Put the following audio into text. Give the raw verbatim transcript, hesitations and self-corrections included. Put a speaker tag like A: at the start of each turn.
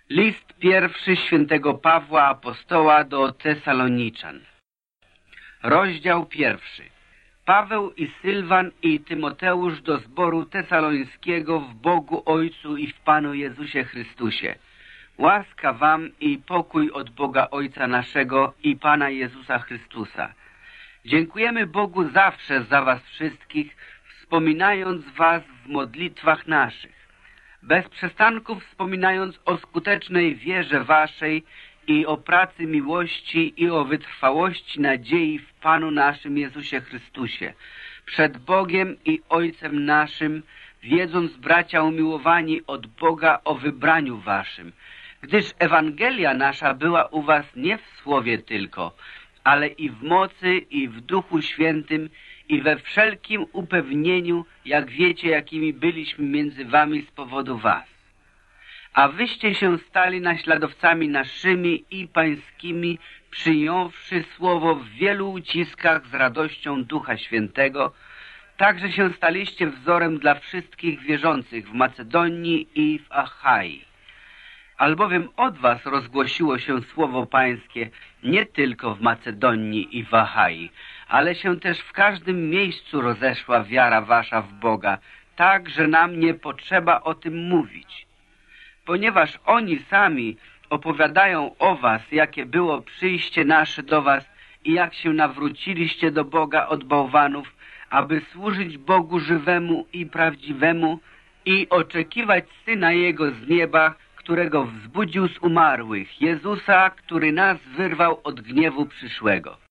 A: List pierwszy świętego Pawła Apostoła do Tesaloniczan. Rozdział pierwszy. Paweł i Sylwan i Tymoteusz do zboru tesalońskiego w Bogu Ojcu i w Panu Jezusie Chrystusie. Łaska wam i pokój od Boga Ojca naszego i Pana Jezusa Chrystusa. Dziękujemy Bogu zawsze za was wszystkich, wspominając was w modlitwach naszych. Bez przestanku wspominając o skutecznej wierze waszej i o pracy miłości i o wytrwałości nadziei w Panu naszym Jezusie Chrystusie, przed Bogiem i Ojcem naszym, wiedząc, bracia umiłowani od Boga, o wybraniu waszym, gdyż Ewangelia nasza była u was nie w słowie tylko, ale i w mocy, i w Duchu Świętym, i we wszelkim upewnieniu, jak wiecie, jakimi byliśmy między wami z powodu was. A wyście się stali naśladowcami naszymi i pańskimi, przyjąwszy słowo w wielu uciskach z radością Ducha Świętego, także się staliście wzorem dla wszystkich wierzących w Macedonii i w Achai. Albowiem od was rozgłosiło się słowo pańskie nie tylko w Macedonii i w Achai, ale się też w każdym miejscu rozeszła wiara wasza w Boga, tak, że nam nie potrzeba o tym mówić. Ponieważ oni sami opowiadają o was, jakie było przyjście nasze do was i jak się nawróciliście do Boga od bałwanów, aby służyć Bogu żywemu i prawdziwemu i oczekiwać Syna Jego z nieba, którego wzbudził z umarłych, Jezusa, który nas wyrwał od gniewu przyszłego.